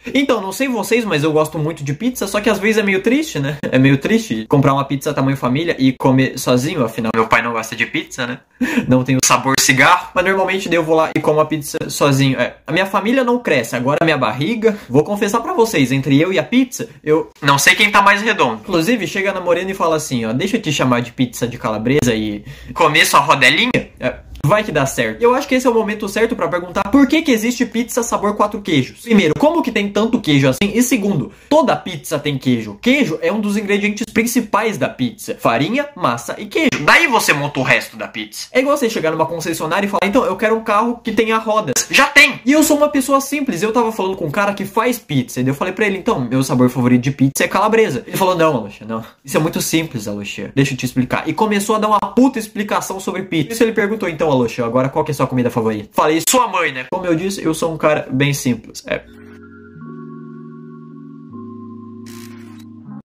Então, não sei vocês, mas eu gosto muito de pizza, só que às vezes é meio triste, né? É meio triste comprar uma pizza tamanho família e comer sozinho, afinal meu pai não gosta de pizza, né? Não tem o sabor cigarro, mas normalmente eu vou lá e como a pizza sozinho. A minha família não cresce, agora a minha barriga... Vou confessar pra vocês, entre eu e a pizza, eu não sei quem tá mais redondo. Inclusive, chega na Morena e fala assim, ó, deixa eu te chamar de pizza de calabresa e comer sua rodelinha. Vai que dá certo. Eu acho que esse é o momento certo pra perguntar por que existe pizza sabor 4 queijos. Primeiro, como que tem tanto queijo assim? E segundo, toda pizza tem queijo. Queijo é um dos ingredientes principais da pizza. Farinha, massa e queijo. Daí você monta o resto da pizza. É igual você chegar numa concessionária e falar, então, eu quero um carro que tenha rodas. Já tem! E eu sou uma pessoa simples. Eu tava falando com um cara que faz pizza. E eu falei pra ele, então, meu sabor favorito de pizza é calabresa. Ele falou, não, Aloxia, não. Isso é muito simples, Aloxia. Deixa eu te explicar. E começou a dar uma puta explicação sobre pizza. Isso ele perguntou, então, Aloxia, agora qual que é a sua comida favorita? Falei, sua mãe, né? Como eu disse, eu sou um cara bem simples.